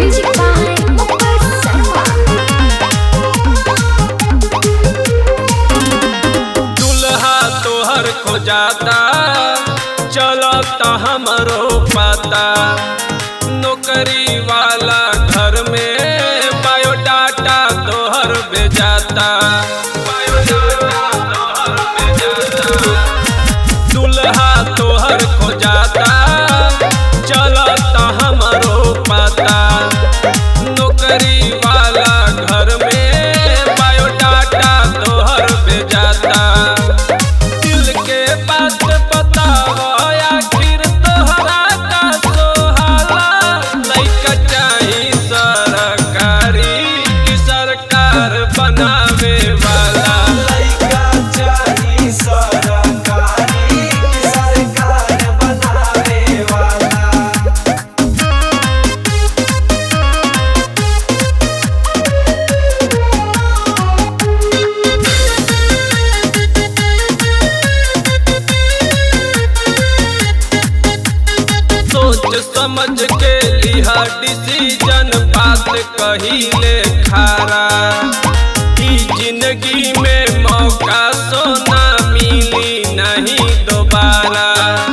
Music by Upar Sarma. दुल्हा तोहर खोजाता चलता हमरो पता, नौकरी वाला घर में बायोडाटा तोहर भेजाता, दुल्हा तोहर खोजाता चलता हमरो पता, नौकरी वाला घर में बायोडाटा तोहर भेजाता। दिल के बात बताओ आखिर तोहरा का सोहाला, लइका चाही सरकारी की सरकार बनावे वाला, लइका चाही सरकारी की सरकार बनावे वाला। सोच समझ के लिहा डिसीजन, बात कहिले खारा, ई जिंदगी में मौका सोना मिली नहीं दोबारा,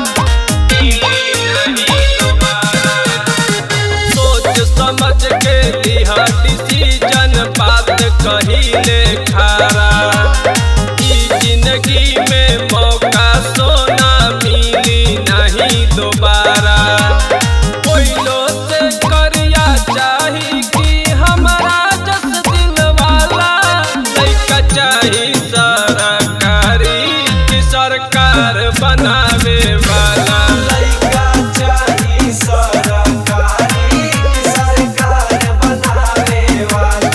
सोच समझ के लिहा डिसीजन, बात कहिले खारा, ई जिंदगी में मौका सोना मिली नहीं दोबारा। कोइलो से करिया चाही कि हमारा जस दिल वाला, लइका चाही सरकारी की सरकार बनावे वाला, लइका चाही सरकारी की सरकार बनावे वाला।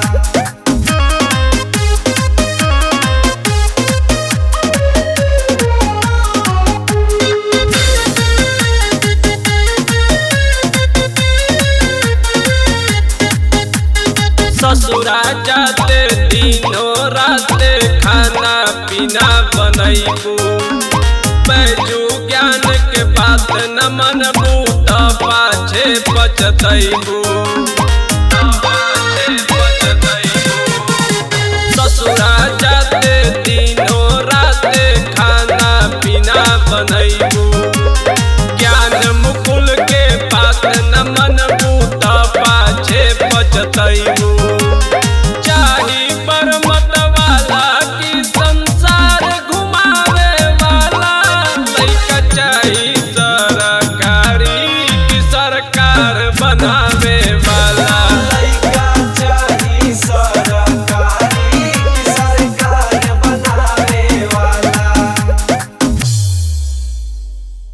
ससुरा जाते दिनों राते खाना पीना बनैबू, बैजू ज्ञान के बात न मनबू त पाछे पछतैबू, ससुरा जाते दिनों राते खाना पीना बनैबू,